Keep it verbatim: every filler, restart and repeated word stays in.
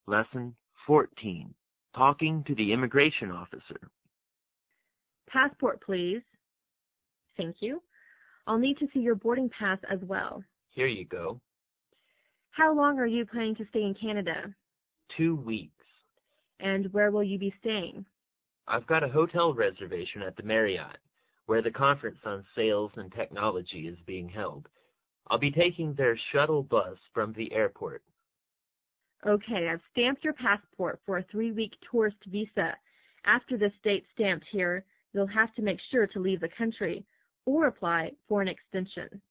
Lesson fourteen. Talking to the immigration officer. Passport, please. Thank you. I'll need to see your boarding pass as well. Here you go. How long are you planning to stay in Canada? Two weeks. And where will you be staying? I've got a hotel reservation at the Marriott, where the conference on sales and technology is being held. I'll be taking their shuttle bus from the airport. Okay, I've stamped your passport for a three-week tourist visa. After this date's stamped here, you'll have to make sure to leave the country or apply for an extension.